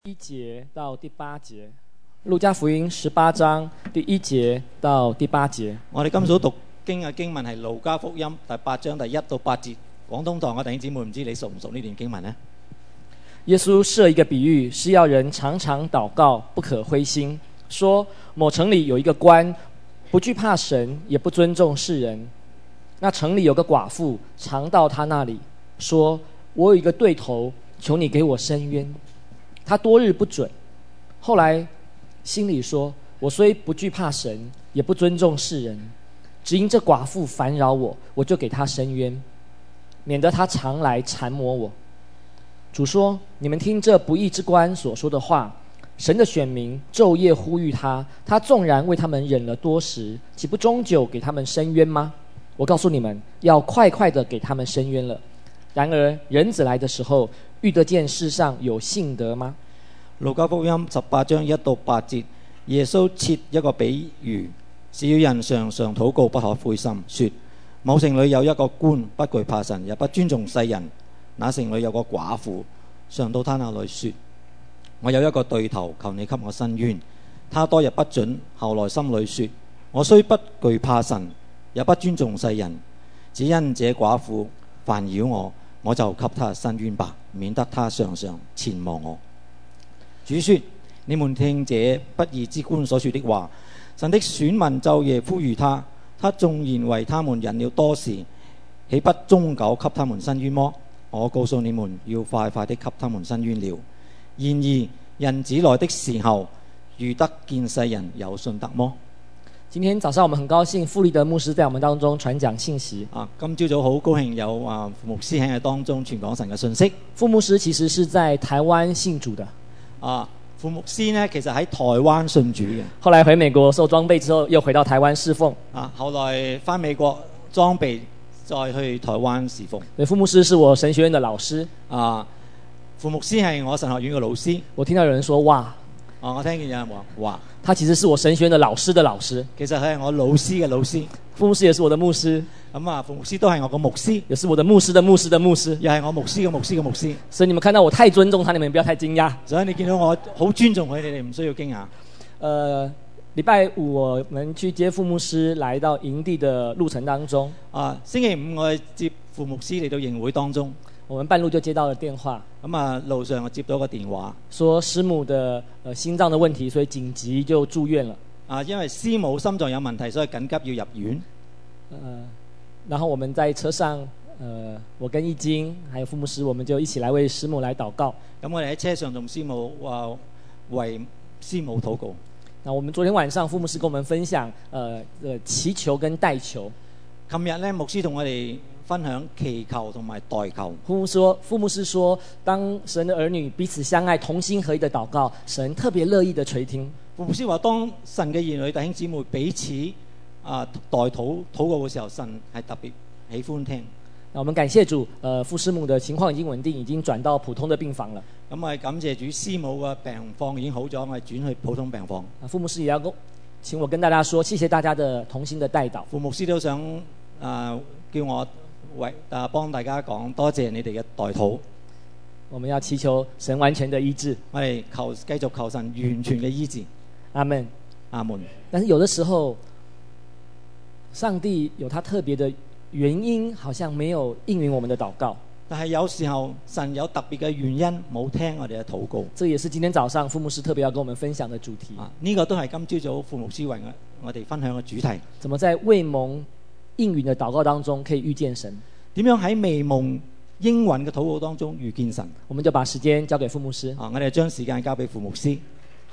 1节到第8節，路加福音18章第1節到第8節。 我哋今早讀經嘅經文係路加福音第8章第1到8節。廣東堂嘅弟兄姊妹，唔知你熟唔熟呢段經文呢？ 耶穌設一個比喻，是要人常常禱告，不可灰心，說某城裡有一個官，不懼怕神，也不尊重世人。那城裡有個寡婦，常到他那裡，說我有一個對頭，求你給我伸冤。他多日不准，後來心裡說，我雖不懼怕神，也不尊重世人，只因這寡婦煩擾我，我就給他伸冤，免得他常來纏磨我。主說，你們聽這不義之官所說的話，神的選民晝夜呼籲他，他縱然為他們忍了多時，豈不終久給他們伸冤嗎？我告訴你們，要快快的給他們伸冤了。然而人子來的時候，遇得見世上有信德嗎？ 路加福音18章1到8節，耶穌設一個比喻，是要人常常禱告，不可灰心，說某城裏有一個官，不懼怕神，也不尊重世人。那城裏有個寡婦，上到他那裏說，我有一個對頭，求你給我伸冤。他多日不准，後來心裏說，我雖不懼怕神，也不尊重世人，只因這寡婦煩擾我，我就給他伸冤吧，免得他常常纏磨我。主說，你們聽這不義之官所說的話，神的選民晝夜呼籲他，他縱然為他們忍了多時，豈不終久給他們伸冤麼？我告訴你們，要快快的給他們伸冤了。然而人子來的時候，遇得見世人有信德麼？ 今天早上我們很高興傅立德牧師在我們當中傳講信息。 今朝早好高興有傅牧師喺當中傳講神嘅信息。 傅牧師其實是在台灣信主的。 傅牧師呢，其實喺台灣信主嘅。 後來回美國受裝備之後，又回到台灣侍奉。 後來返美國裝備，再去台灣侍奉。 對，傅牧師是我神學院的老師。 傅牧師係我神學院嘅老師。 我聽到有人說哇。 我聽見有人話哇， 他其實是我神學院的老師的老師。 其實佢係我老師嘅老師。 傅牧師也是我的牧師。 傅牧師都係我個牧師， 也是我的牧師的牧師的牧師， 又係我牧師嘅牧師嘅牧師。 所以你們看到我太尊重他，你們不要太驚訝。 所以你見到我好尊重佢，你哋唔需要驚訝。 禮拜5我們去接傅牧師來到營地的路程當中。 星期5我接傅牧師嚟到營會當中。 我們半路就接到了電話， 路上我接到個電話， 說師母的心臟的問題，所以緊急就住院了。 因為師母心臟有問題，所以緊急要入院。 然後我們在車上，我跟義經還有傅牧師，我們就一起來為師母來禱告。 咁我哋喺車上同師母為師母禱告。 那我們昨天晚上傅牧師跟我們分享，祈求跟代求。 琴日咧，牧師同我哋分享祈求同埋代求。 傅牧師說，當神的兒女彼此相愛、同心合意的禱告，神特別樂意的垂聽。 傅牧師話，當神嘅兒女弟兄姊妹彼此代禱告嘅時候，神係特別喜歡聽。 那我們感謝主，傅師母的情況已經穩定，已經轉到普通的病房了。 咁我哋感謝主，師母嘅病況已經好咗，我哋轉去普通病房。 傅牧師也要請我跟大家說，謝謝大家的同心的代禱。 傅牧師都想叫我幫大家講多謝你哋嘅代禱。 我們要祈求神完全的醫治。 我哋繼續求神完全嘅醫治。 阿門。 阿門。 但是有的時候，上帝有他特別的原因，好像沒有應允我們的禱告。 但係有時候神有特別嘅原因冇聽我哋嘅禱告。 這也是今天早上傅牧師特別要跟我們分享的主題。 呢個都係今朝早傅牧師為我哋分享嘅主題。 怎麼在未蒙應允的禱告當中可以遇見神？ 點樣喺未蒙應允嘅禱告當中遇見神？ 我們就把時間交給傅牧師。 我哋將時間交俾傅牧師。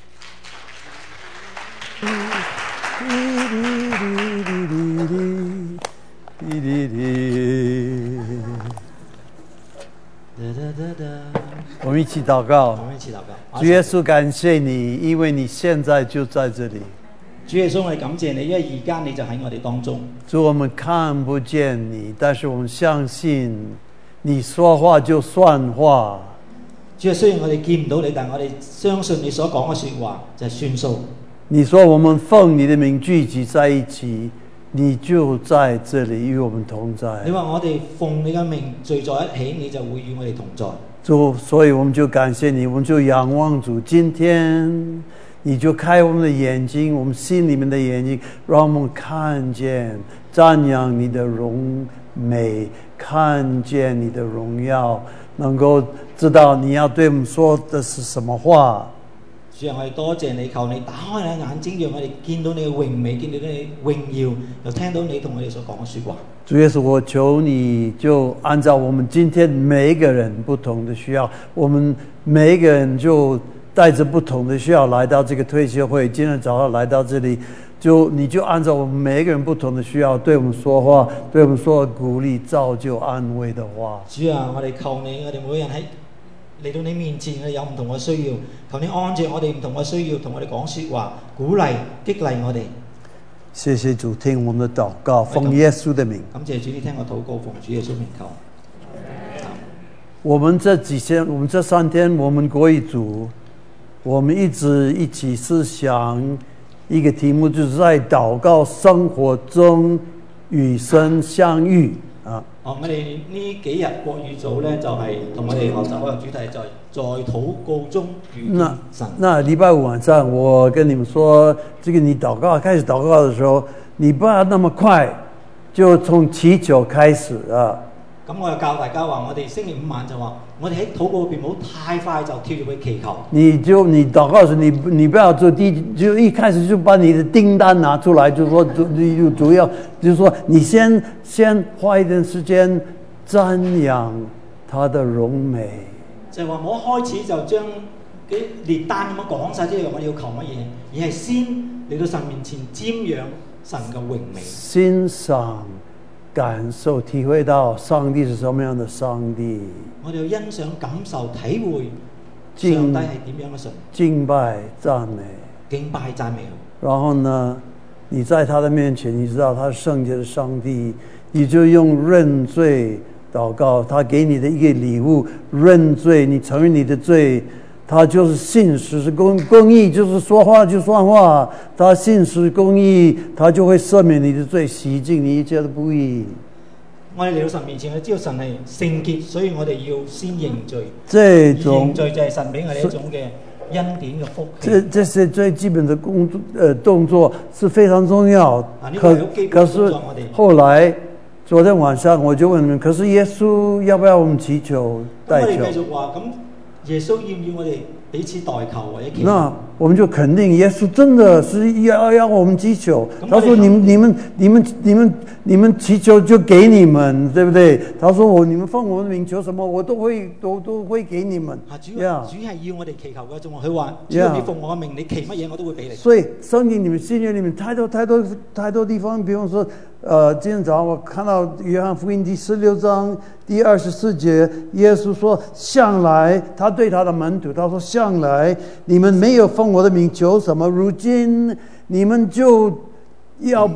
我們一起禱告。主耶穌，感謝你，因為你現在就在這裡。 主耶穌，我哋感謝你，因為而家你就喺我哋當中。 主，我們看不見你，但是我們相信你說話就算話。 主啊，雖然我哋見唔到你，但我哋相信你所講嘅說話就係算數。 你說我們奉你的名聚集在一起，你就在這裡與我們同在。 你話我哋奉你嘅名聚在一起，你就會與我哋同在。 主，所以我们就感谢你，我们就仰望主。今天你就开我们的眼睛，我们心里面的眼睛，让我们看见赞扬你的荣美，看见你的荣耀，能够知道你要对我们说的是什么话。 主啊，我哋多謝你，求你打開你眼睛，讓我哋見到你嘅榮美，見到你榮耀，又聽到你同我哋所講嘅説話。 主耶穌，我求你就按照我们今天每一个人不同的需要，我们每一个人就带着不同的需要来到这个退休会，今天早上来到这里，你就按照我们每一个人不同的需要对我们说话，对我们说鼓励、造就、安慰的話。 主啊，我哋求你，我哋每個人喺嚟到你面前，我哋有唔同嘅需要，求你按照我哋唔同嘅需要，同我哋講説話，鼓勵、激勵我哋。 謝謝主，聽我們的禱告，奉耶穌的名。 感謝主，你聽我禱告，奉主耶穌名求。 我們這3天，我們國語組，我們一起思想一個題目，就是在禱告生活中與神相遇啊。 我哋呢幾日國語組呢，就係同我哋學習嗰個主題，就係在禱告中遇見神。 那禮拜五晚上，我跟你們說，這個你開始禱告的時候，你不要那麼快，就從祈求開始啊。 咁我又教大家話，我哋星期五晚就話，我哋喺禱告入邊唔好太快就跳入去祈求。 你禱告時，你不要就一開始就把你的訂單拿出來，就是說主要就是說你先花一點時間瞻仰他的榮美。 就係話唔好開始就將啲列單咁樣講晒，即係我哋要求乜嘢，而係先嚟到神面前瞻仰神嘅榮美。 欣賞、感受、體會到上帝是什麼樣的上帝。 我哋要欣賞、感受、體會上帝係點樣嘅神。 敬拜、讚美。 敬拜讚美。 然後呢，你在他的面前，你知道他是聖潔的上帝，你就用認罪禱告，他給你的一個禮物，認罪，你承認你的罪，他就是信實是公義，就是說話就算話，他信實公義，他就會赦免你的罪，洗淨你一切的不義。 我哋嚟到神面前，我知道神係聖潔，所以我哋要先認罪。認罪就係神俾我哋一種嘅恩典嘅福氣。 這些最基本的動作是非常重要。可是後來昨天晚上我就問你們，可是耶穌要不要我們祈求代求？ 我哋繼續話，咁耶穌要唔要我哋彼此代求或者祈求？ 那我們就肯定耶穌真的是要我們祈求。他說你們祈求就給你們，對不對？他說你們奉我的名求什麼，我都會給你們。 主係要我哋祈求嘅，仲佢話只要你奉我嘅名，你祈乜嘢我都會俾你。 所以聖經裡面、新約裡面太多地方，比方說，今天早上我看到約翰福音第16章第24節，耶穌說：向來他對他的門徒，他說：向來你們沒有奉我的名求什麼，如今你們就要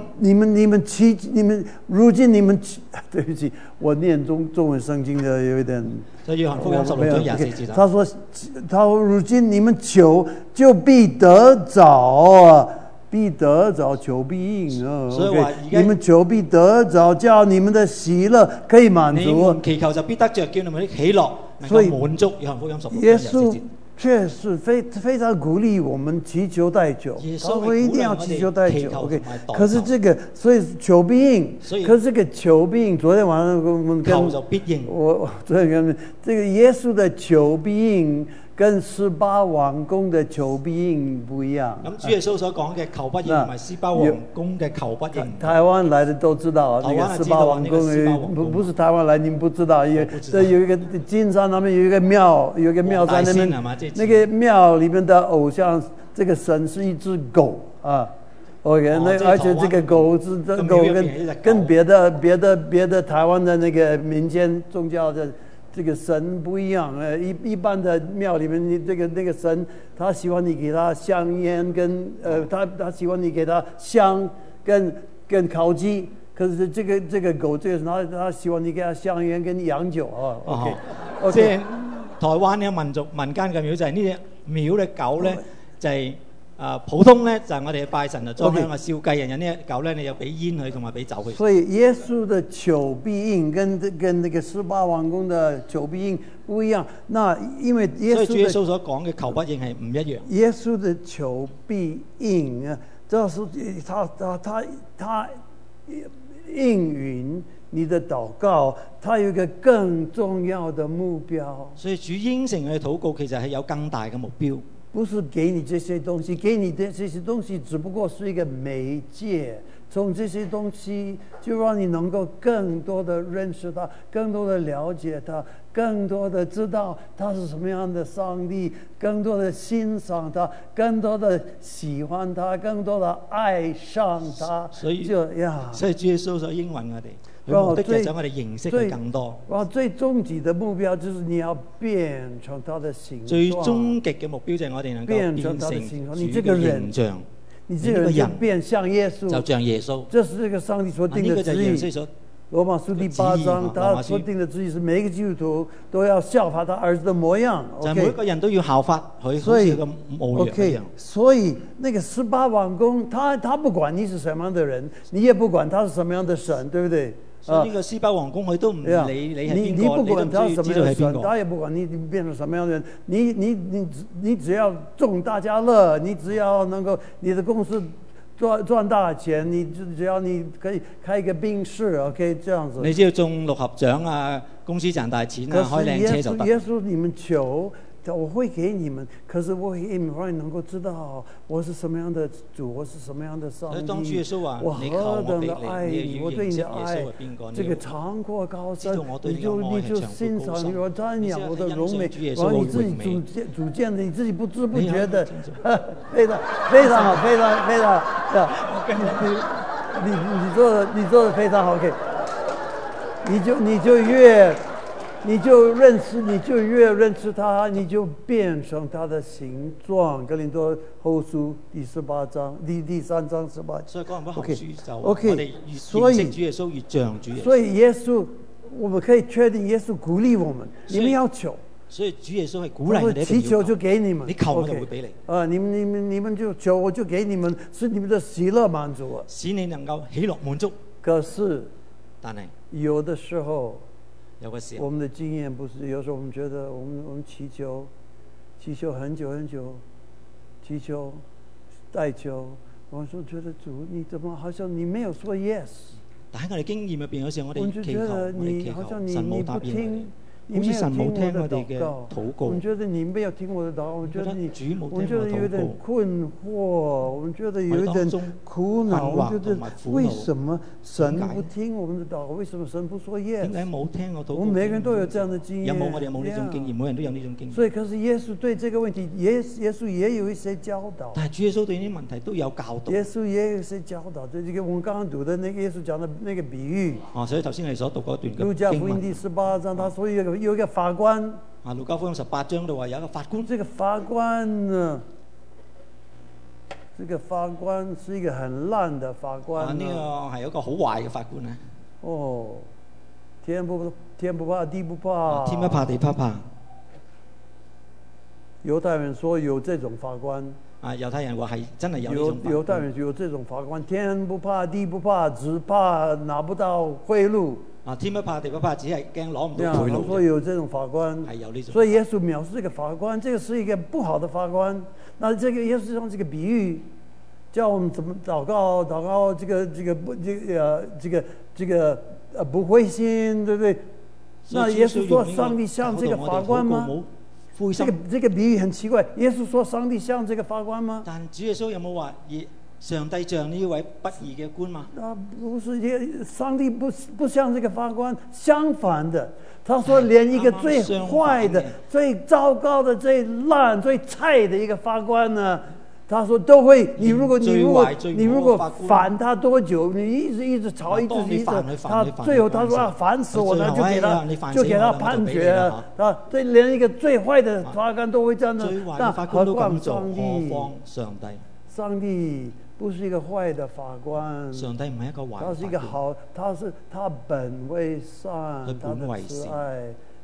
如今你們對不起，我念中文聖經的有一點。 在約翰福音16章24節， 他說如今你們求就必得着，必得着，求必應啊！ 所以話你們求必得着，叫你們的喜樂可以滿足。 你們祈求就必得着，叫你們的喜樂能夠滿足。約翰福音16章24節。 確實非常鼓勵我們祈求代求，他說一定要祈求代求。OK， 可是這個所以求必應，可是這個求必應，昨天晚上我們跟我昨天跟這個耶穌的求必應跟18王宮的求必應不一樣。 咁主耶穌所講嘅求不應同埋18王宮嘅求不應。 台灣來的都知道，那個18王宮不是台灣來，你們不知道。這有一個金山那邊有一個廟在那邊，那個廟裏面的偶像，這個神是一隻狗啊。OK，而且這個狗是狗跟別的台灣的那個民間宗教的這個神不一樣。一般的廟裏面，你那個神，他喜歡你給他香煙跟他喜歡你給他香跟烤雞。可是這個狗，這個他喜歡你給他香煙跟洋酒啊。OK， 即係台灣嘅民間嘅廟就係呢隻廟嘅狗咧，就係普通咧就係我哋拜神就裝香啊、燒雞，人呢狗咧你又俾煙佢同埋俾酒佢。 所以耶穌的求必應跟那個18王公的求必應不一樣。那因為耶穌的， 所以主耶穌所講嘅求不應係唔一樣。 耶穌的求必應啊，就是他應允你的禱告，他有一個更重要的目標。 所以主應承佢嘅禱告其實係有更大嘅目標。 不是給你這些東西，給你的這些東西只不過是一個媒介，從這些東西就讓你能夠更多的認識他，更多的了解他，更多的知道他是什麼樣的上帝，更多的欣賞他，更多的喜歡他，更多的愛上他。 所以主耶穌所應允我哋。目的就係想我哋認識佢更多。 最終極的目標就是你要變成他的形狀。 最終極嘅目標就係我哋能夠變成主嘅形象。 你這個人就變像耶穌， 就像耶穌。 這是這個上帝所定的旨意。羅馬書第8章，他所定的旨意是每一個基督徒都要效法他兒子的模樣。 就每一個人都要效法佢好似個模樣一樣。 所以那個18王公，他不管你是什麼樣的人，你也不管他是什麼樣的神，對不對？ 所以呢個18王公佢都唔理你係邊個， 你不管他什麼樣的神， 你都知道係邊個， 他也不管你變成什麼樣的人，你只要中大家樂，你只要能夠你的公司賺大錢，只要你可以開一個賓士 ，OK 這樣子。 你只要中6合獎啊，公司賺大錢啊，開靚車就得。 耶穌你們求。我會給你們，可是我會給你們讓你能夠知道我是什麼樣的主，我是什麼樣的上帝。 當主耶穌話我何等的愛你，我對你的愛，這個長闊高深，你就欣賞你，我讚揚我的榮美，然後你自己主見的，你自己不知不覺的，非常好，非常，你做的非常好 ，OK， 你就越認識他，你就變成他的形狀。哥林多後書第18章第3章18。 所以哥林多後書就我哋越認識主耶穌，越像主耶穌。 所以耶穌，我們可以確定耶穌鼓勵我們，你們要求。 所以主耶穌係鼓勵你， 祈求就給你們， 你求我就會俾你。 你們就求，我就給你們，使你們的喜樂滿足啊， 使你能夠喜樂滿足。 可是， 但係有的時候。 我們的經驗不是，有時候我們覺得我們祈求很久很久，祈求代求，我說覺得主你怎麼好像你沒有說 yes？ 但喺我哋經驗入邊，有時候我哋祈求， 好像你神冇答應你。 好似神冇聽我哋嘅禱告， 我們覺得你沒有聽我的禱告，我們覺得我們覺得有點困惑，我們覺得有一點苦惱，我們覺得為什麼神不聽我們的禱告？為什麼神不說 yes？ 點解冇聽我禱告？ 我們每個人都有這樣的經驗， 有冇我哋有冇呢種經驗？每人都有呢種經驗。 所以，可是耶穌對這個問題，耶穌也有一些教導。 但係主耶穌對呢啲問題都有教導。 耶穌也有一些教導，就這個我們剛剛讀的那個耶穌講的那個比喻。 所以頭先你所讀嗰段嘅路加福音第18章，他說有一個法官。 路加福音18章度話有一個法官。 這個法官呢？這個法官是一個很爛的法官。 呢個係一個好壞嘅法官啊！ 哦，天不怕地不怕。 天不怕地不怕。 猶太人說有這種法官。 猶太人話係真係有呢種法官。 猶太人有這種法官，天不怕地不怕，只怕拿不到賄賂。 天不怕地不怕，只係驚攞唔到賄賂。 所以有這種法官， 係有呢種。 所以耶穌描述這個法官，這個是一個不好的法官。那這個耶穌用這個比喻，叫我們怎麼禱告，這個不灰心，對不對？那耶穌說上帝像這個法官嗎？這個比喻很奇怪。耶穌說上帝像這個法官嗎？ 但主耶穌有冇話上帝像呢位不義嘅官嘛？ 不是，上帝不像這個法官，相反的，他說連一個最壞的、最糟糕的、最爛、最菜的一個法官呢，他說都會。你如果煩他多久，你一直吵，一直，他最後他說煩死我了，就給他判決啊！對，連一個最壞的法官都會這樣的，那何況上帝？ 上帝不是一個壞的法官， 上帝唔係一個壞法官， 他是一個好，他本為善，他的慈愛，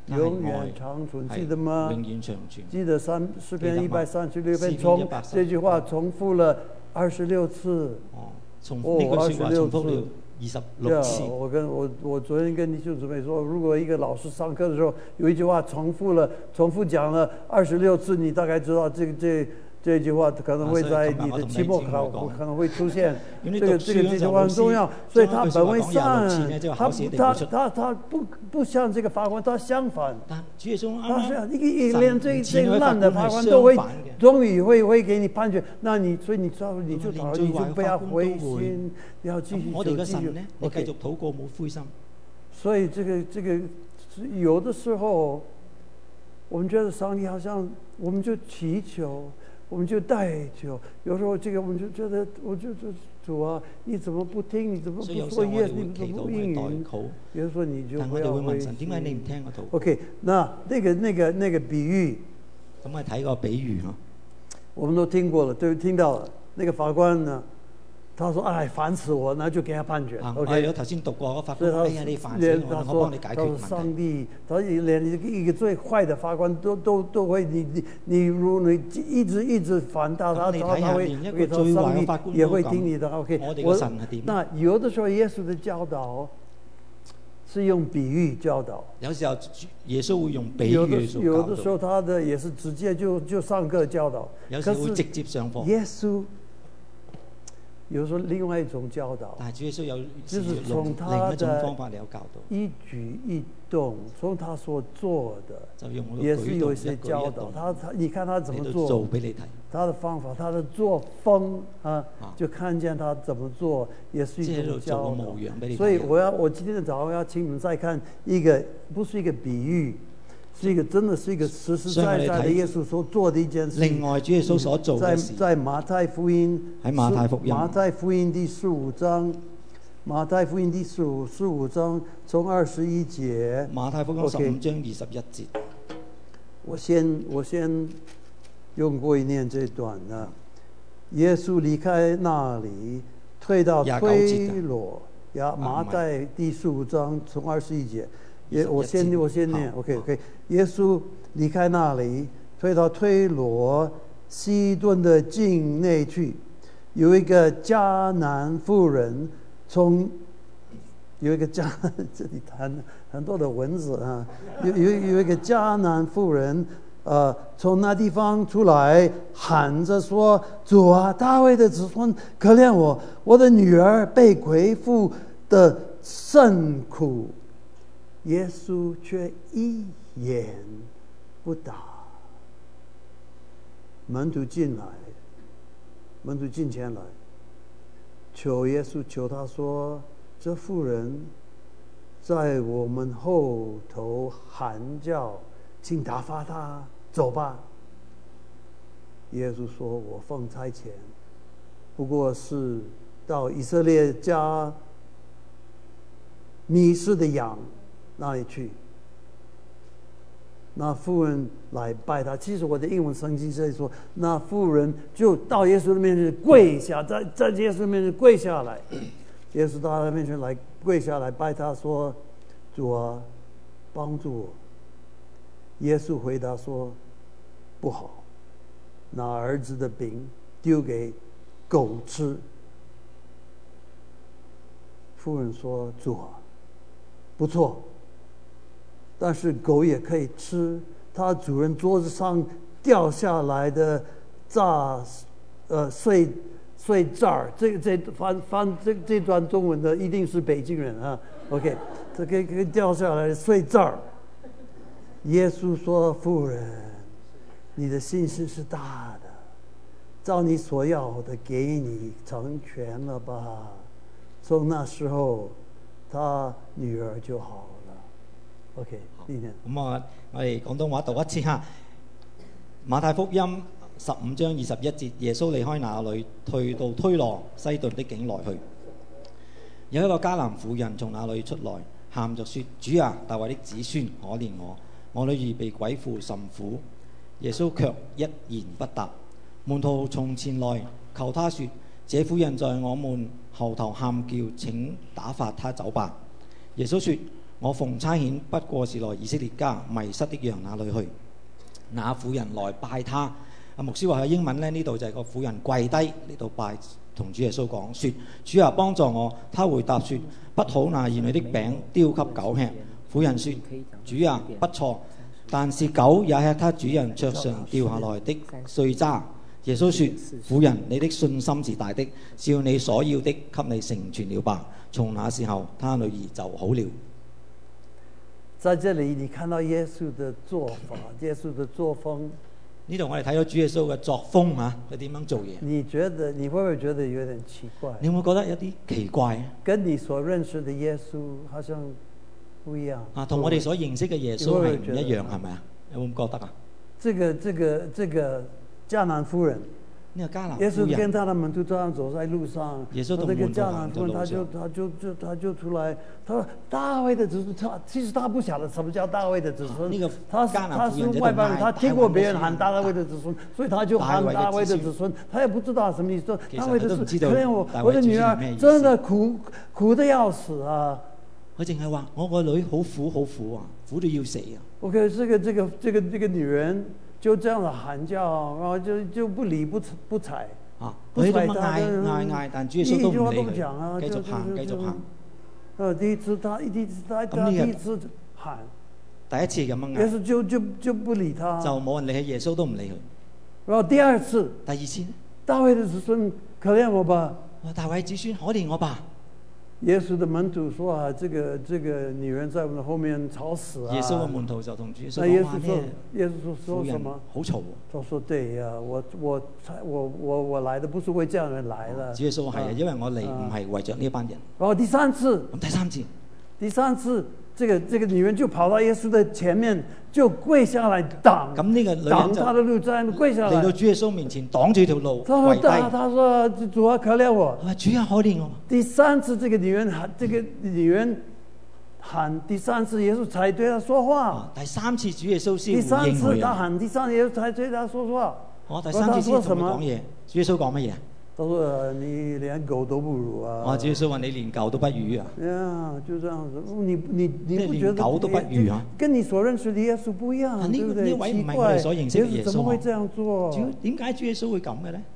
永远长存，記得嗎？ 永遠長存。 記得詩篇136篇從這句話重複了26次。 重複呢句說話重複了26次。 我昨天跟弟兄姊妹說，如果一個老師上課的時候有一句話重複講了26次，你大概知道這句話可能會在你的期末考可能會出現。這句話很重要，所以他本位上，他不像這個法官，他相反。他是連最爛的法官都會終於會給你判決，那所以你就不要灰心，要繼續。 我哋嘅神呢，你繼續禱告，冇灰心。 所以這個有的時候，我們覺得上帝好像我們就祈求。我們就代求，有時候這個我們就覺得，我就主啊，你怎麼不聽？你怎麼不說 yes？ 你怎麼不應允？有時候你就不要回心。 點解你唔聽我禱告 ？OK， 那個比喻， 咁我睇個比喻嗬， 我們都聽過了，都聽到了。那個法官呢？他說：“哎，煩死我！”那就給他判決。 OK，我頭先讀過個法官，哎呀，你煩死我，我幫你解決問題。 上帝，他連一個最壞的法官都會，你如果你一直煩他會，上帝也會聽你的。OK， 我哋嘅神係點？ 那有的時候耶穌的教導是用比喻教導， 有時候耶穌會用比喻做教導。 有的時候他的也是直接就上課教導， 有時會直接上課。 耶穌。有時候另外一種教導， 但係主耶穌有就是從他的方法嚟有教導， 一舉一動，從他所做的，也是有一些教導。他你看他怎麼做俾你睇， 他的方法，他的作風啊，就看見他怎麼做，也是一種教導。所以我今天早上要請你們再看一個，不是一個比喻。是一個真的是一個實實在在的耶穌所做的一件事。 另外，主耶穌所做嘅事， 在馬太福音， 喺馬太福音第15章，馬太福音第15章從21節。 馬太福音15章21節。 我先用過一念這段啊。耶穌離開那裡，退到推羅，馬太第15章從21節。我先念 ，OK。耶穌離開那裡，退到推羅西頓的境內去。有一個迦南婦人有一個這裡很多的文字啊，有一個迦南婦人，從那地方出來，喊着說：“主啊，大衛的子孫，可憐我，我的女兒被鬼附的甚苦。”耶穌卻一言不答。門徒進前來，求耶穌，求他說：“這婦人在我們後頭喊叫，請打發他走吧。”耶穌說：“我奉差遣，不過是到以色列家迷失的羊那裡去。”那婦人來拜他。其實我的英文聖經是說，那婦人就到耶穌的面前跪下，在耶穌面前跪下來。耶穌到他面前來跪下來拜他，說：“主啊，幫助我。”耶穌回答說：“不好，拿兒子的餅丟給狗吃。”婦人說：“主啊，不錯。但是狗也可以吃它主人桌子上掉下來的碎渣。這段中文的一定是北京人啊。OK， 這可以掉下來的碎渣。”耶穌說：“婦人，你的信心是大的，照你所要的給你成全了吧。”從那時候，他女兒就好了。OK， 咁我哋廣東話讀一次嚇。馬太福音15章21節，耶穌離開那裡，退到推羅西頓的境內去。有一個迦南婦人從那裡出來，喊着說：“主啊，大衛的子孫，可憐我，我女兒被鬼附甚苦。”耶穌卻一言不答。門徒從前來求他說：“這婦人在我們後頭喊叫，請打發他走吧。”耶穌說：“ 我奉差遣不過是來以色列家迷失的羊那裏去。那婦人來拜他。牧師話喺英文咧，呢度就係個婦人跪低呢度拜，同主耶穌講說：主啊，幫助我。他回答說：不好拿兒女的餅丟給狗吃。婦人說：主啊，不錯，但是狗也吃他主人桌上掉下來的碎渣。耶穌說：婦人，你的信心是大的，照你所要的給你成全了吧。從那時候，他女兒就好了。 在這裡你看到耶穌的做法，耶穌的作風。 呢度我哋睇到主耶穌嘅作風啊，佢點樣做嘢？ 你會不會覺得有點奇怪？ 你會覺得有啲奇怪？ 跟你所認識的耶穌好像不一樣啊， 同我哋所認識嘅耶穌係唔一樣，係咪啊？有冇咁覺得啊？ 這個迦南婦人。耶穌跟他的門徒這樣走在路上， 耶穌同門徒行在路上， 他就出來，他說大衛的子孫，其實他不曉得什麼叫大衛的子孫。他是外邦人，他聽過別人喊大衛的子孫，所以他就喊大衛的子孫，他也不知道什麼意思。大衛的子孫，可憐我的女兒真的苦得要死啊！ 佢淨係話我個女好苦好苦啊，苦到要死啊。 OK， 這個女人。就這樣子喊叫，然後就不理不睬啊！佢都嗌，但主耶穌都唔理佢，繼續行。 第一次他第一次喊， 第一次咁樣嗌， 耶穌就不理他， 就冇人理佢，耶穌都唔理佢。 然後第二次，大衛的子孫可憐我吧， 大衛子孫可憐我吧。 耶穌的門徒說啊，這個女人在我們後面吵死啊！ 耶穌的門徒就同主耶穌講，耶穌說什麼？ 好嘈。 他說對呀，我來的不是為這樣人來的。 主耶穌話係啊，因為我嚟唔係為着呢班人。 然後第三次，這個女人就跑到耶穌的前面，就跪下來擋他的路，在跪下來嚟到主耶穌面前擋住條路，跪低。 他說主啊，可憐我。 主啊，可憐我。 第三次這個女人喊，第三次耶穌才對他說話。 第三次主耶穌先第三次他喊，第三次耶穌才對他說話。 第三次先同佢講嘢。主耶穌講乜嘢？ 他說你連狗都不如啊！ 主耶穌話你連狗都不如啊！ 就這樣子，你不覺得連狗都不如啊？ 跟你所認識的耶穌不一樣，對不對？ 呢位唔係我哋所認識嘅耶穌， 怎麼會這樣做？ 點解主耶穌會咁嘅咧？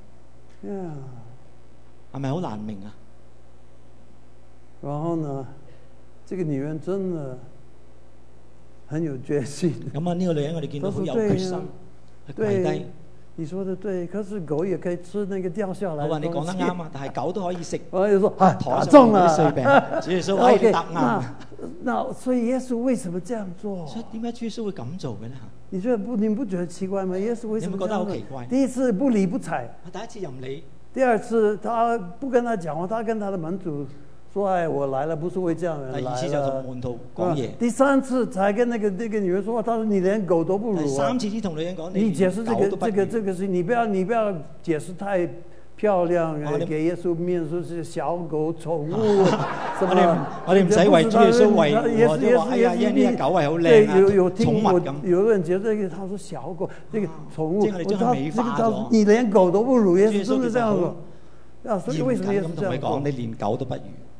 係咪好難明啊？ 然後呢，這個女人真的很有決心。 咁啊，呢個女人我哋見到好有決心，跪低。 你說的對，可是狗也可以吃那個掉下來的東西。 我話你講得啱啊，但係狗都可以食。 我就說打中了。主耶穌可以答啱。那所以耶穌為什麼這樣做？ 所以點解主耶穌會咁做嘅咧？ 你不覺得奇怪嗎？耶穌為什麼這樣做？ 你們覺得好奇怪？ 第一次不理不睬。 第一次又唔理。 第二次他不跟他講話，他跟他的門徒說：哎，我來了，不是為這樣人來的。 第二次就同門徒講嘢。 第三次才跟那個女人說話，他說你連狗都不如。 第三次先同女人講， 你解釋這個事，你不要解釋太漂亮，給耶穌面說是小狗寵物什麼。 我哋唔使為主耶穌維護，就話哎呀，因為呢隻狗係好靚啊，寵物咁。 有人覺得他說小狗這個寵物， 他你連狗都不如，耶穌是不是這樣說？所以為什麼耶穌這樣講？你連狗都不如。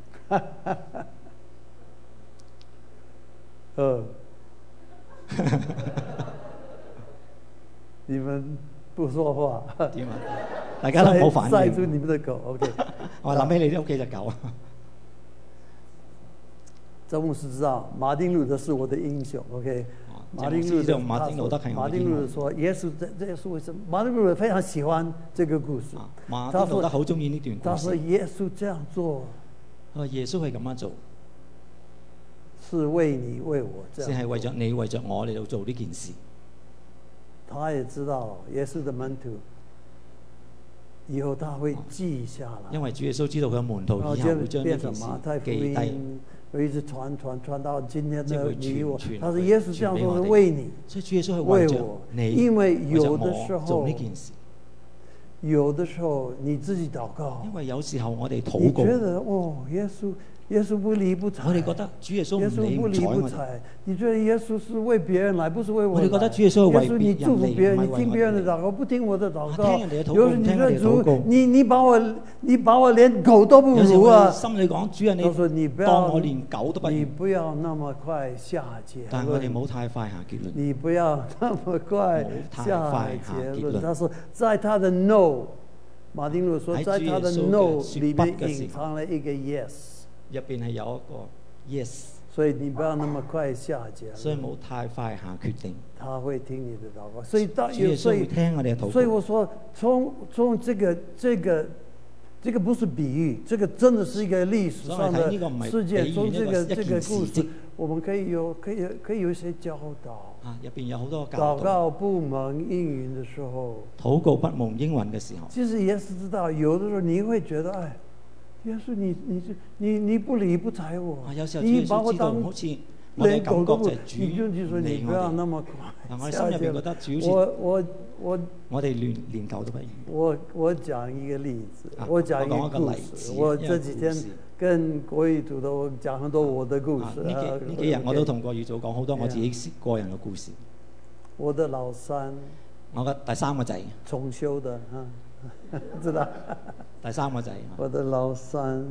你們不說話， 點啊？大家都冇反應。 塞住你們的狗 ，OK。 我諗起你啲屋企隻狗。 周牧師知道，馬丁路德是我的英雄 ，OK。馬丁路德說：耶穌這是為什麼？馬丁路德非常喜歡這個故事。 馬丁路德好中意呢段故事。 他說耶穌這樣做。 耶穌係咁樣做， 是為你為我這樣， 先係為着你為着我嚟到做呢件事。 他也知道耶穌的門徒以後他會記下來， 因為主耶穌知道佢嘅門徒以後會將呢件事記低， 會一直傳到今天的你我。他說耶穌這樣做是為你， 所以主耶穌係為着你， 因為有的時候做呢件事。 有的時候你自己禱告， 因為有時候我哋禱告， 你覺得耶穌耶穌不理不睬。 我哋覺得主耶穌耶唔理穌不理唔睬我哋。 不睬。你覺得耶穌是為別人來，不是為我來？ 我哋覺得主耶穌係為耶穌你祝福別人，你聽別人的禱告，不聽我的禱告。 聽人哋嘅禱告， 有時你說唔聽人哋嘅禱告。 主，你把我連狗都不如啊！ 心裏講，主啊，你當我連狗都不如。 你不要那麼快下結論。 但係我哋冇太快下結論。 你不要那麼快下結論。他說，在他的 no， 馬丁路說，在他的 no 裏面隱藏了一個 yes。 入邊係有一個 yes。 所以你不要那麼快下結論。 所以冇太快下決定。 他會聽你的禱告，所以主耶穌會聽我哋嘅禱告。 所以我說，從這個不是比喻，這個真的是一個歷史上的事件。從這個故事，我們可以有一些教導。 啊，入邊有好多教導。 禱告不蒙應允的時候， 禱告不蒙應允嘅時候， 其實也是知道，有的時候你會覺得，哎，耶穌你不理不睬我，你把我當連狗都不，你就說你不要那麼快。 我心入邊覺得主我哋連狗都不如。 我講一個例子，我講一個故事。我這幾天跟國語組的我講很多我的故事。 呢幾日我都同國語組講好多我自己個人嘅故事。 我的老三， 我嘅第三個仔， 重修的知道。 第三個仔， 我的老三，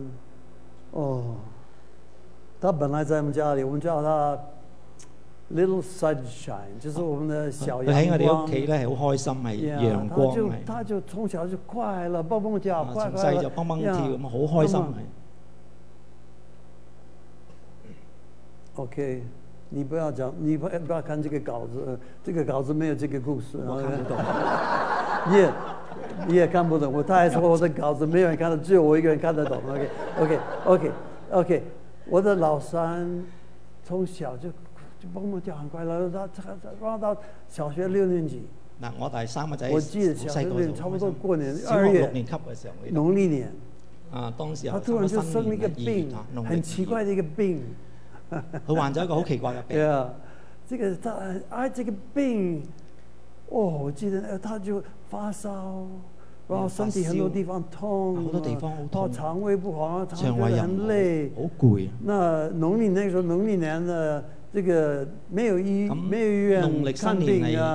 他本來在我們家裏，我們叫他 Little Sunshine， 就是我們的小陽光。佢喺我哋屋企咧係好開心，係陽光。他就從小就快樂，蹦蹦跳，快樂。從細就蹦蹦跳咁，好開心。OK， 你不要講，你不要看這個稿子，這個稿子沒有這個故事。我看不懂。你也看不懂。他還說我的稿子沒有人看得，只有我一個人看得懂。OK。我的老三從小就蹦蹦跳很快樂，他到小學6年級。嗱，我第三個仔，我記得小學6年，差不多過年2月6年級嘅時候，農曆年。當時他突然就生了一個病，很奇怪的一個病。佢患咗一個好奇怪嘅病。對啊，這個病，我記得他就發燒。然後身體很多地方痛，好多地方好痛，腸胃不好，腸胃很累，好攰。那農曆那個時候，農曆年的這個沒有醫院看病啊，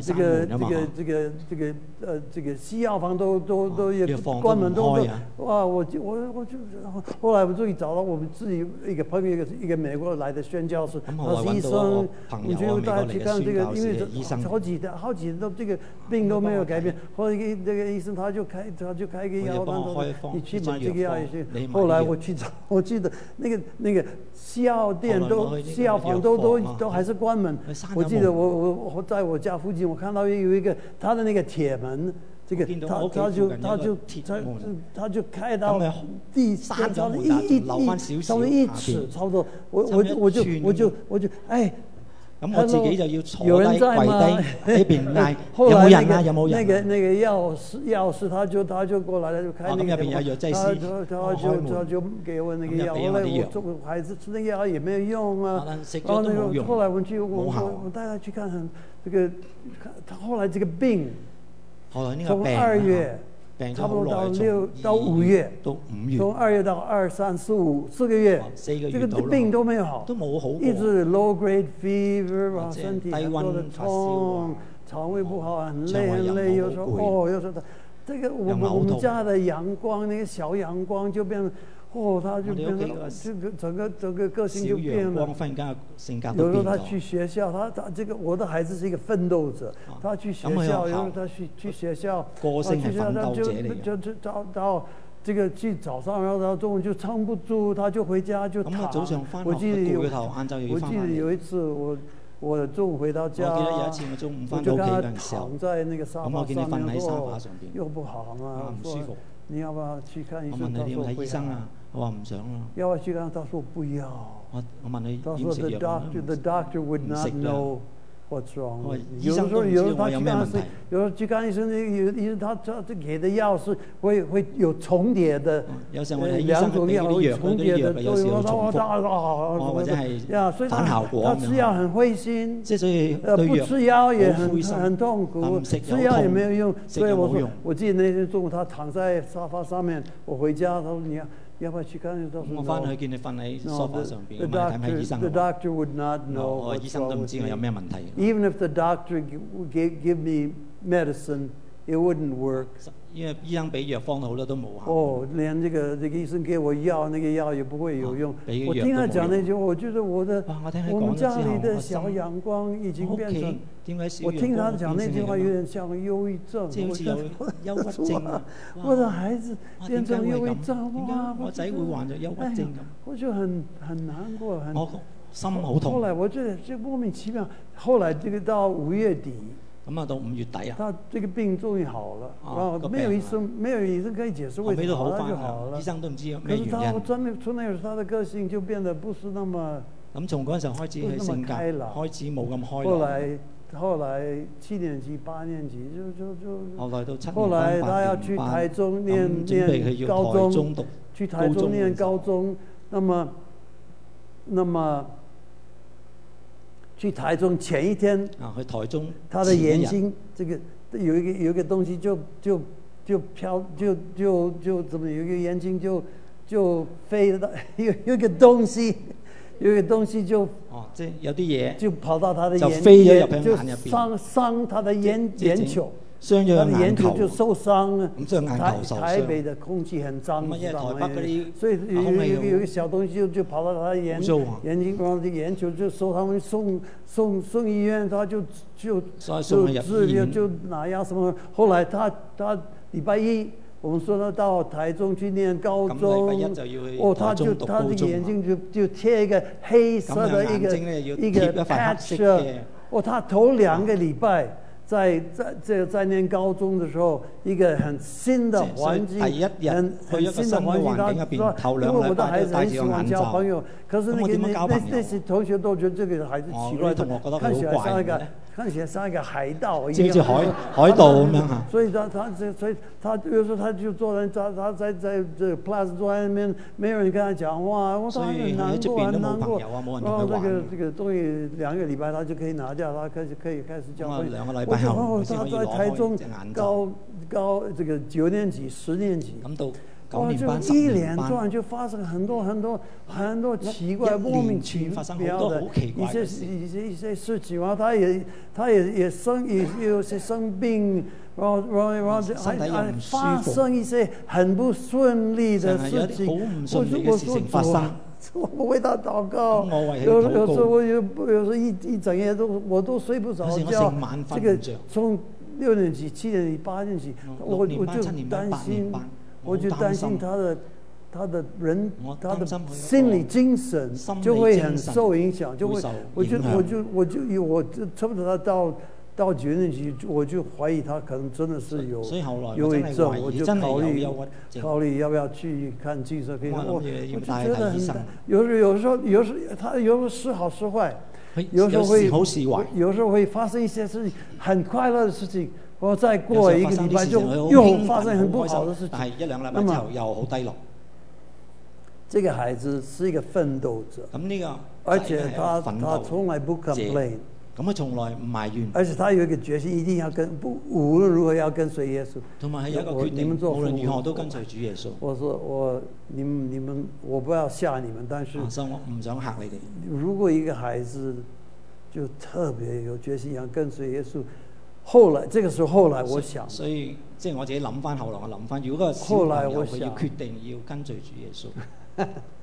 這個西藥房都也關門，都哇！我就後來我終於找到我們自己一個朋友，一個美國來的宣教士，他是醫生，我就帶他去看這個，因為好幾都這個病都沒有改變。後來這個醫生他就開一個藥單，你去買這個藥也行。後來我去找，我記得那個西藥店西藥房都還是關門。我記得我在我家附近，我看到有一個他的那個鐵門，這個他就開到第三條稍微1尺，差不多。我就哎。咁我自己就要坐低跪低呢邊嗌，有冇人啊？有冇人？那個藥師他就過來了，就開那個。咁入邊有藥劑師，他就給我那個藥。後來我孩子吃那個藥也沒有用啊。然後那個後來我帶他去看這個，他後來這個病，從2月。差不多到5月，從2月到2、3、4、5 4個月，這個病都沒有好，一直 low grade fever， 身體很多的痛，腸胃不好，很累，有時候有時候這個我們家的陽光，那個小陽光就變。他就變成整個個性就變了。有時候他去學校，他這個我的孩子是一個奮鬥者，他去學校，有時候他去學校，他就到這個去早上，然後到中午就撐不住，他就回家就躺。我記得有一次我中午回到家，我就看他躺在那個沙發上面，又不好嘛，唔舒服。你要不要去看醫生？我問你有冇睇醫生啊？我話唔想啦。要不要去看？他說不要。我問你點食藥？The doctor would not know what's wrong。有時候他去看醫生，有時候去看醫生，醫生他給的藥是會有重疊的。有時候我睇醫生佢俾啲藥，重疊的都有或者係反效果。他吃藥很灰心，即係所以不吃藥也很痛苦，吃藥也沒有用。所以我說，我記得那天中午他躺在沙發上面，我回家，他說要不要去看？ 我翻去見你瞓喺梳化上邊，咁咪睇唔睇醫生？ The doctor would not know. 我醫生都唔知我有咩問題。 Even if the doctor give me medicine, it wouldn't work. 因為醫生俾藥方好多都冇效。 哦，連這個醫生給我藥，那個藥也不會有用。我聽他講那句話，我覺得我們家裡的小陽光已經變成。我聽他講那句話有點像憂鬱症。 即係好似有憂鬱症啊！ 我的孩子變成憂鬱症，哇！ 我仔會患咗憂鬱症咁。 我就很難過， 我心好痛。 後來我覺得這莫名其妙。後來這個到5月底。 咁啊，到5月底啊， 他這個病終於好了，然後沒有醫生可以解釋為什麼，他就好了。 醫生都唔知咩原因。 可是他從那時候，他的個性就變得不是那麼。 咁從嗰陣時候開始，佢性格開始冇咁開朗。 後來7年級、8年級就。 後來到7年班、8年班。 後來他要去台中念高中，去台中念高中，那麼。去台中前一天去台中， 他的眼睛這個有一個東西就飄就怎麼有一個眼睛就飛到有一個東西就即係有啲嘢就跑到他的就飛咗入佢眼入邊， 就傷他的眼球。 傷咗個眼球就受傷了。 咁即係眼球受傷。 台北的空氣很髒， 因為台北嗰啲所以有一個小東西就跑到他的眼睛，然後這個眼球就受他們送醫院，他就拿藥什麼。後來他禮拜一，我們說他到台中去念高中，他這個眼睛就貼一個黑色的一個 patch。他頭2個禮拜。在念高中的時候，一個很新的環境，很新的環境。他說，因為我的孩子很喜歡交朋友，可是那些同學都覺得這個孩子奇怪，看起來像一個海盜一樣， 似海盜咁樣嚇。 所以他有時候他就坐在他在這個 Plaza 坐在那邊，沒有人跟他講話，他很難過，很難過。然後這個終於2個禮拜，他就可以拿掉，他可以開始交朋友。他在台中高這個9年級、10年級。 就一連串就發生很多奇怪、莫名其妙的一些事情，然後他也有些生病，然後還發生一些很不順利的事情。我為他禱告，有時候有時候一整夜我都睡不着覺。這個從6年級、7年級、8年級，我就擔心他的心理精神就會很受影響，就會我差不多到9年級，我就懷疑他可能真的是有憂鬱症，我就考慮要不要去看精神科。我覺得很有時候他有時候時好時壞，有時候會發生一些事情很快樂的事情。我再過一個禮拜就又發生很不好的事情， 但係1-2禮拜之後又好低落。 這個孩子是一個奮鬥者，而且他從來不 complain， 咁佢從來唔埋怨， 而且他有一個決心，一定要無論如何要跟隨耶穌。 同埋係有一個決定，無論如何都跟隨主耶穌。 我說你們我不要嚇你們，但是我唔想嚇你哋。 如果一個孩子就特別有決心要跟隨耶穌。後來，這個時候後來我想， 所以即係我自己諗翻，後來我諗翻，如果個小朋友佢要決定要跟隨主耶穌，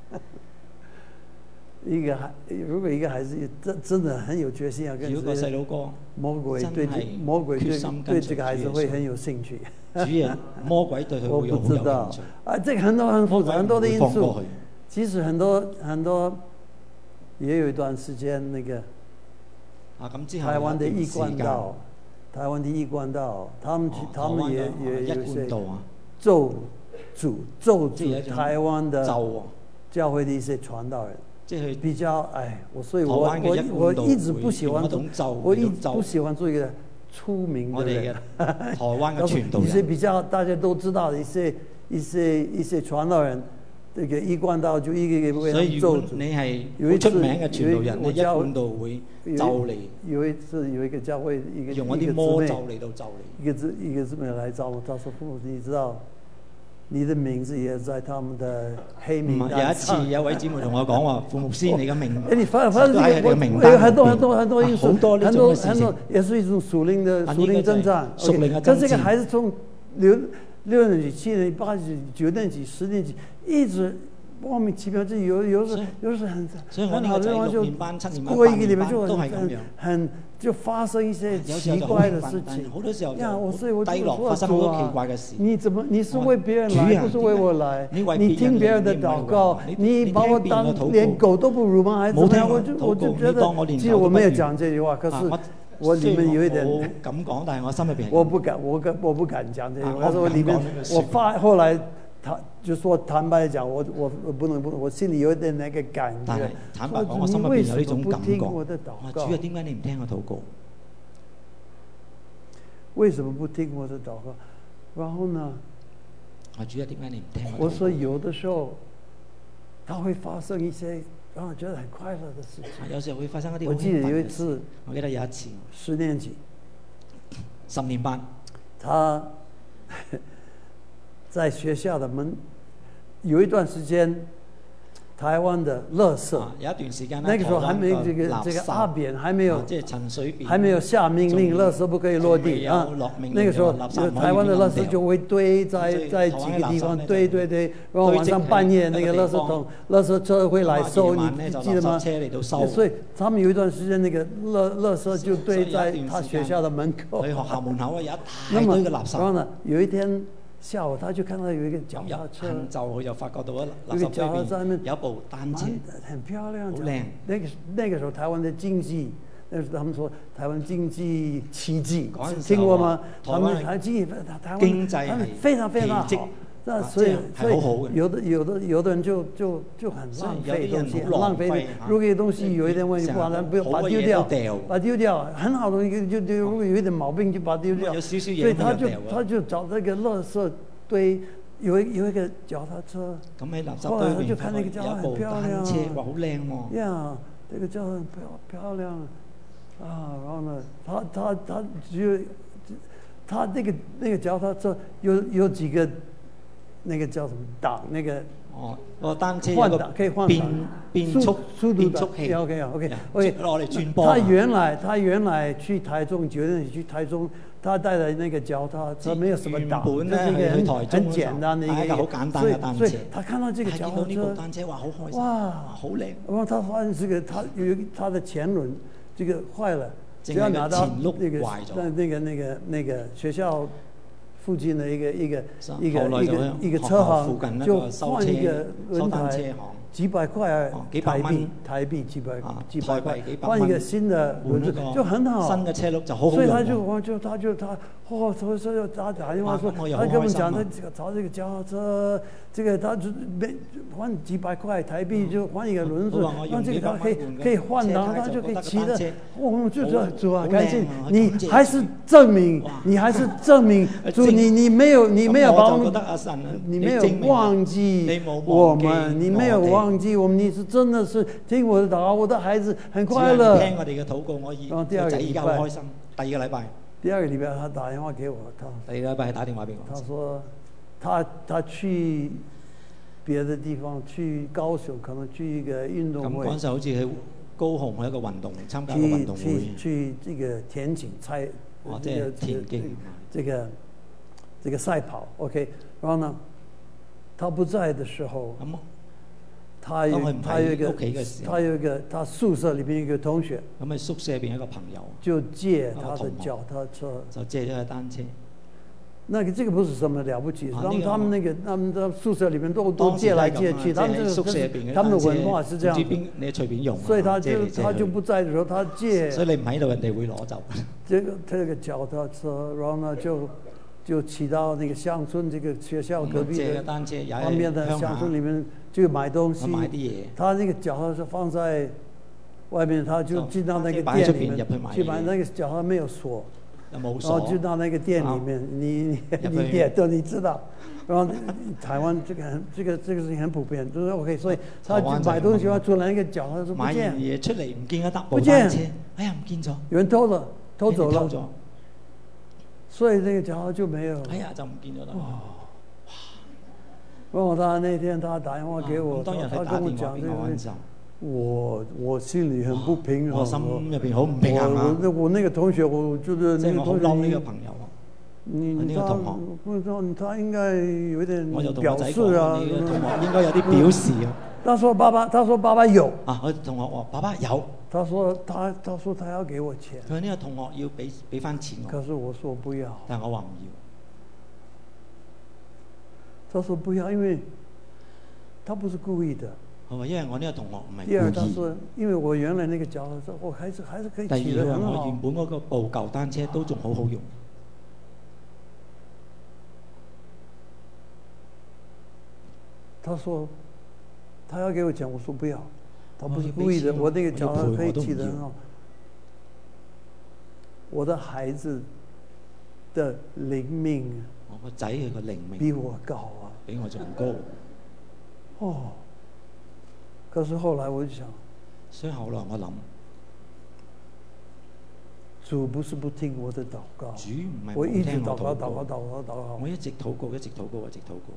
如果一個孩子真的很有決心要跟隨， 如果個細佬哥魔鬼對這個孩子會很有興趣， 魔鬼對佢會有好有興趣。 啊，這個很多的因素，其實很多也有一段時間那個台灣的一貫道。台灣的一貫道，他們也有些咒詛台灣的教會的一些傳道人，比較所以我一直不喜歡做一個出名的人。 台灣嘅傳道人， 一些比較大家都知道的一些傳道人。這個一貫道就一個為他們咒詛。 你係出名嘅傳道人，你一貫道會咒你。 有一次有一個教會用嗰啲魔咒嚟到咒你。 一個姊妹來找我，她說：父母，你知道你的名字也在他们的黑名单有一次有位姊妹同我講話，傅牧師你嘅名哎，你反正都喺你嘅名單很多因素， 好多呢種嘅事情， 也是一種屬靈的征戰。 屬靈嘅征戰。 但這個孩子從6年級、7年級、8年級、9年級、10年級一直莫名其妙，就有時很好的地方就過一個禮拜就很就發生一些奇怪的事情。 好多時候呀，所以我低落，發生好多奇怪嘅事。 你是為別人來，不是為我來？你聽別人的禱告，你把我當連狗都不如嗎？還是怎麼樣？我就覺得，其實我沒有講這句話，可是我裡面有一點咁講，但係我心裏邊我不敢講這句話。但是我裡面後來他就說坦白講，我不能，我心裡有一點那個感覺。 坦白講，我心裏邊有呢種感覺。主啊，點解你唔聽我禱告？ 為什麼不聽我的禱告？然後呢？ 主啊，點解你唔聽我禱告？ 我說有的時候，它會發生一些讓我覺得很快樂的事情。 有時候會發生一啲。 我記得有一次， 我記得有一次 10年級 ，10年班， 他在學校的門有一段時間，台灣的垃圾， 有一段時間， 那個時候還沒這個阿扁還沒有， 即係陳水扁還沒有下命令，垃圾不可以落地啊。那個時候，台灣的垃圾就會堆在幾個地方，堆，然後晚上半夜那個垃圾桶、垃圾車會來收，你記得嗎？所以他們有一段時間，那個垃圾就堆在他學校的門口。 喺學校門口有一大堆嘅垃圾。 然後呢，有一天下午，他就看到有一個腳踏車， 就佢就發覺到垃圾車裏面有一部單車， 很漂亮， 好靚。 那個時候台灣的經濟，那時候他們說台灣經濟奇蹟，聽過嗎？他們台灣經濟非常非常好。那所以有的人就很浪費東西，浪費。如果有東西有一點問題，不要把它丟掉，很好的東西就如果有一點毛病就把它丟掉。所以他就找這個垃圾堆，有一個腳踏車。 咁喺垃圾堆裏面就看那個腳踏很漂亮， 車哇好靚喎。 呀，這個腳踏很漂亮啊，然後呢，他那個腳踏車有幾個。那個叫什麼檔？那個單車換擋可以換變速器。 OK。 攞嚟轉波。 他原來去台中，9年級去台中，他帶的那個腳踏車沒有什麼檔，就是一個很簡單的一個好簡單嘅單車。 所以他看到這個腳踏車， 單車哇好開心， 哇好靚。 然後他發現這個他有他的前輪這個壞了，只要拿到那個學校附近的一個車行就換一個輪胎，幾百塊台幣幾百塊，換一個新的輪子就很好。 新嘅車轆就好好用。 所以他打電話說，他跟我們講，他找這個腳踏車，這個他就換幾百塊台幣就換一個輪子，讓這個他可以換擋，他就可以騎的。我們就說主啊，開心，你還是證明主，你沒有把我們，你沒有忘記我們，你沒有忘記我們，你是真的是聽我的禱告，我的孩子很快樂。 聽我哋嘅禱告，我仔而家好開心。第二個禮拜， 他打電話給我， 第二個禮拜打電話俾我。 他說他去別的地方，去高雄，可能去一個運動會。咁嗰陣時好似喺高雄去一個運動參加一個運動會。去這個田徑賽， 即係田徑。 這個賽跑 ，OK， 然後呢，他不在的時候，他有一個他宿舍裏邊一個同學， 咁喺宿舍裏邊一個朋友就借他的腳踏車， 就借咗個單車。 那個這個不是什麼了不起，他們的宿舍裏面都借來借去，他們的文化是這樣。 你隨便用， 所以他就不在的時候，他借。 所以你唔喺度，人哋會攞走。 這個腳踏車，然後呢就騎到那個鄉村，這個學校隔壁的旁邊的鄉村裏面就買東西。他那個腳踏車放在外面，他就進到那個店裏面去買。那個腳踏沒有鎖，然後就到那個店裏面，你也都你知道。然後台灣這個事情很普遍，就是 OK， 所以他就買東西，出來那個腳踏車不見。 買完嘢出嚟唔見一部單車，哎呀唔見咗， 有人偷走了。所以那個腳踏就沒有。 哎呀，就唔見咗啦。 他那天他打電話給我， 當日佢打電話俾我嗰陣時候， 我心裡很不平衡。 我心入邊好唔平衡啊！ 我那個同學，我覺得即係我好嬲呢個朋友。 他應該有一點表示啊。 你個同學應該有啲表示啊。 他說爸爸有。 啊，我同學話爸爸有。 他說他要給我錢。 佢呢個同學要俾翻錢我。 可是我說不要。 但我話唔要。 他說不要，因為他不是故意的。 因為我呢個同學唔係故意。 第二，他說因為我原來那個腳我還是可以騎得很好。 第二，我原本嗰個部舊單車都仲好好用。 他說他要給我錢，我說不要。他不是故意的，我那個腳可以騎得很好。我的孩子的靈命， 我個仔佢個靈命比我高啊， 比我仲高。 哦，可是後來我就想， 所以後來我諗， 主不是不聽我的禱告， 主唔係我一直禱告， 我一直禱告，一直禱告，一直禱告。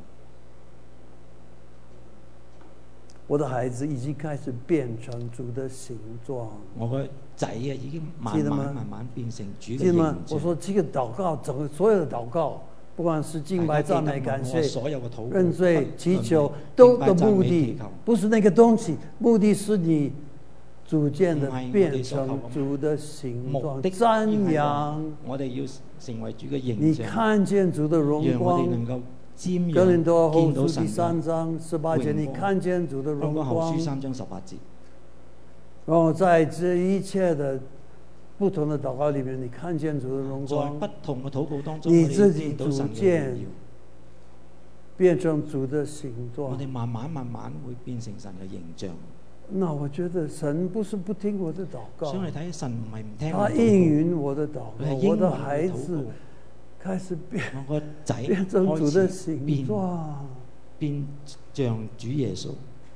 我的孩子已經開始變成主的形狀。 我個仔啊，已經慢慢變成主的形狀。 記得嗎？我說這個禱告，所有的禱告，不管是敬拜、讚美、感謝、認罪、祈求，都的目的不是那個東西，目的是你逐漸的變成主的形狀，瞻仰。 我哋要成為主嘅形象。 你看見主的榮光。哥林多後書第3章18節，你看見主的榮光。 後書3章18節。 然後在這一切的不同的禱告裏面，你看見主的榮光。 在不同嘅禱告當中， 你自己逐漸變成主的形狀。 我哋慢慢會變成神嘅形象。 那我覺得神不是不聽我的禱告。 所以你睇神唔係唔聽。 他應允我的禱告，我的孩子開始變成主的形狀， 變像主耶穌。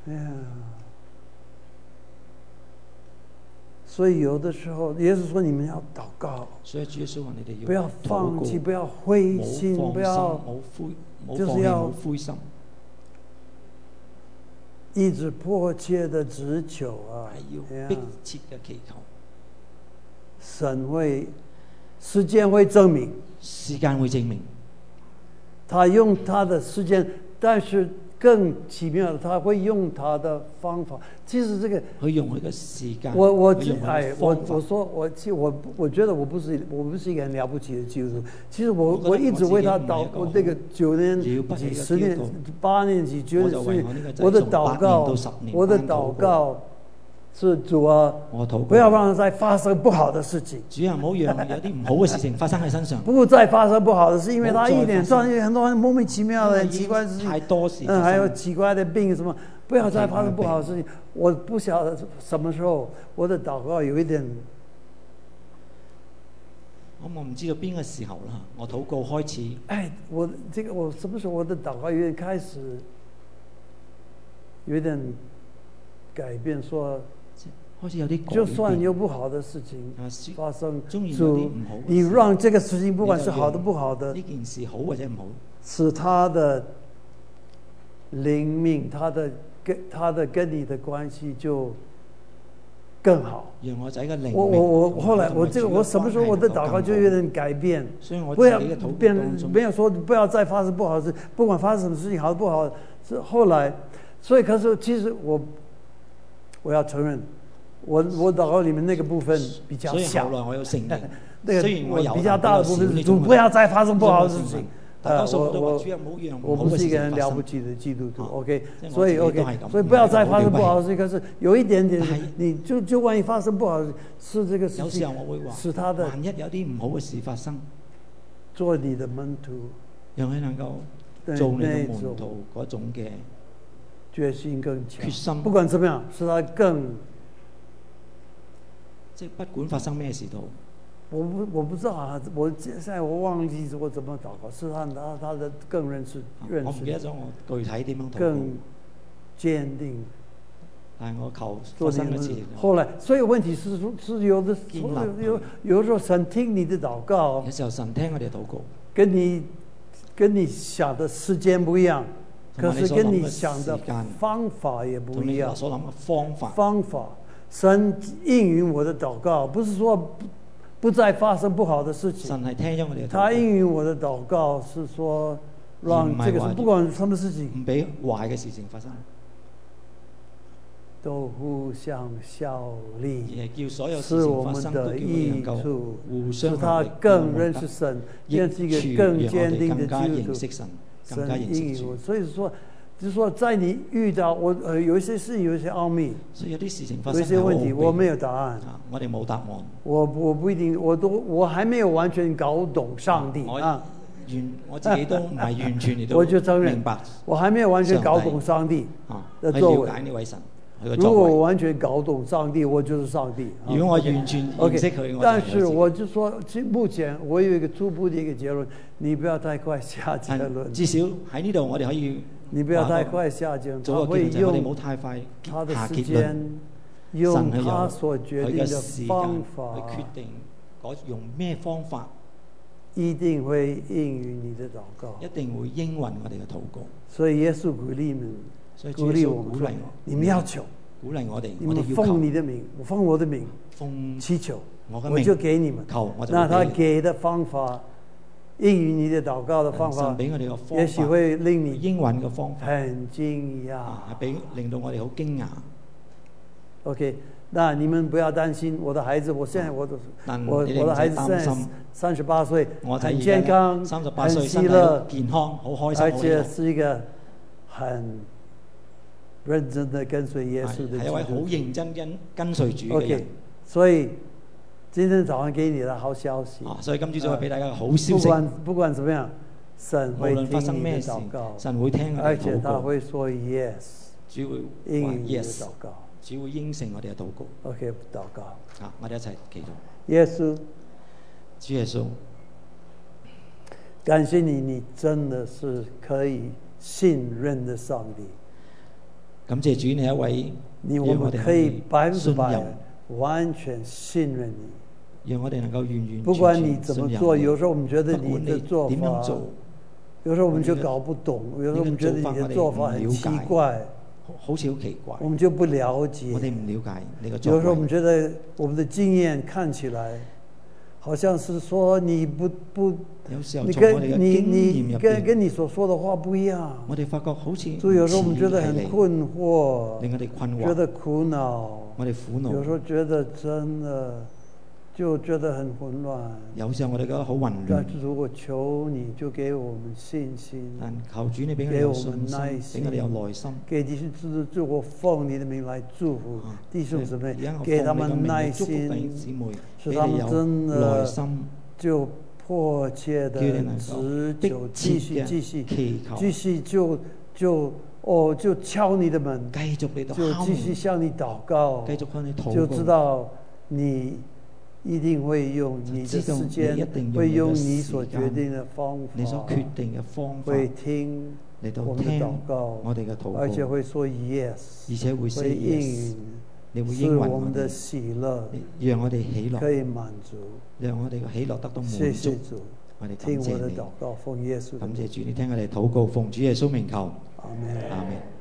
所以有的時候，耶穌說你們要禱告， 所以主耶穌話你哋要不要放棄，不要灰心，不要就是要灰心， 一直迫切的直求啊， 要迫切嘅祈求。 神會，時間會證明。 時間會證明， 他用他的時間，但是更奇妙的，他會用他的方法。其實這個， 佢用佢嘅時間， 我覺得我不是一個很了不起的基督徒。其實我一直為他禱，我那個9年級、10年、8年級、9年級，我的禱告。是主啊，不要讓再發生不好的事情。 主啊，唔好讓有啲唔好嘅事情發生喺身上。 不再發生不好的事，因為他一連串很多莫名其妙的奇怪的事情， 太多事， 還有奇怪的病什麼，不要再發生不好的事情。我不曉得什麼時候我的禱告有一點， 我唔知道邊個時候啦。我禱告開始， 我什麼時候我的禱告有點開始有一點改變，說。就算有不好的事情發生，主，你讓這個事情不管是好的不好的， 呢件事好或者唔好， 使他的靈命，他的跟你的關係就更好。 讓我仔嘅靈命。 我後來我什麼時候我的禱告就有點改變，不要變，沒有說不要再發生不好的事，不管發生什麼事情好不好，是後來，所以可是其實我要承認。我禱告裏面那個部分比較小， 後來我有承認， 那個比較大的部分是主不要再發生不好的事情。我不是一個很了不起的基督徒 ，OK， 所以不要再發生不好的事情。可是有一點點，你就萬一發生不好的事，是這個事情， 有時候我會話， 使他的萬一有啲唔好嘅事發生， 做你的門徒， 讓佢能夠做你嘅門徒嗰種嘅決心更強， 決心， 不管怎麼樣，使他更。 即不管發生咩事都， 我不知道啊，現在我忘記我怎麼禱告，是他的更認識， 我唔記得咗我具體點樣禱告， 更堅定。 但係我求發生嘅事。 後來，所以問題是有的時候神聽你的禱告， 有時候神聽我哋嘅禱告， 跟你想的時間不一樣。 可是跟你想的方法也不一样。 所諗嘅方法，神應允我的禱告，不是說不再發生不好的事情。 神係聽咗我哋嘅禱告。 他應允我的禱告是說，讓這個是不管什麼事情， 唔俾壞嘅事情發生， 都互相效力， 叫所有事情發生都叫我哋能夠互相效力， 使他更認識神，變成一個更堅定的基督徒。 更加認識主。 所以說，就是說，在你遇到有一些事情，有一些奧秘， 所以有啲事情發生， 有一些問題，我沒有答案。 我哋冇答案。 我不一定，我還沒有完全搞懂上帝啊。 我自己都唔係完全嚟到明白。 我還沒有完全搞懂上帝的作為。 了解呢位神。 如果我完全搞懂上帝，我就是上帝。 如果我完全認識佢， 但是我就說，目前我有一個初步的一個結論，你不要太快下結論。 至少喺呢度，我哋可以你不要太快下結論。 他會用他的時間，用他所決定的方法去決定用咩方法， 一定會應允你的禱告， 一定會應允我哋嘅禱告。 所以耶穌鼓勵們。鼓勵我們，你們要求， 鼓勵我哋， 你們奉你的名，我奉我的名，祈求，我就給你們。那他給的方法，應允你的禱告的方法，也許會令你應允嘅方法很驚訝， 令到我哋好驚訝。 OK， 那你們不要擔心，我的孩子，我現在我的孩子現在38歲，很健康，很喜樂， 健康，好開心， 而且是一個很認真的跟隨耶穌的， 係一位好認真跟隨主嘅人。 Okay， 所以今天早上給你的好消息。 所以今朝早俾大家好消息。 不管怎麼樣，神會聽你的禱告， 神會聽我哋嘅禱告， 而且他會說 yes， 主會應允你的禱告， 主會應承我哋嘅禱告。 OK， 禱告。 我哋一齊祈禱。 耶穌， 主耶穌， 感謝你，你真的是可以信任的上帝。 感謝主，你一位我們可以100%完全信任你， 讓我哋能夠完全不管你怎麼做，有時候我們覺得你的做法，有時候我們就搞不懂，有時候我們覺得你的做法很奇怪， 好似好奇怪， 我們就不了解， 我哋唔了解你嘅做法。 有時候我們覺得我們的經驗看起來好像是說你不，你跟你所說的話不一樣。 我哋發覺好似， 所以有時候我們覺得很困惑， 令我哋困惑， 覺得苦惱， 我哋苦惱。 有時候覺得真的就覺得很混亂。 有時候我哋覺得好混亂。 但如果求你就給我們信心， 但求主你俾我哋有信心，俾我哋有耐心。 給弟兄姊妹，就我奉你的名來祝福弟兄姊妹，給他們耐心，使他們真的就迫切的持久繼續就敲你的門，就繼續向你禱告，就知道你一定會用你的時間，會用你所決定的方法，會聽我們的禱告，而且會說 yes， 會應允。使我們的喜樂， 讓我哋喜樂可以滿足， 讓我哋嘅喜樂得到滿足。 謝謝主， 我哋聽我的禱告，奉耶穌。 感謝主，你聽我哋禱告，奉主耶穌名求。 阿門。 阿門。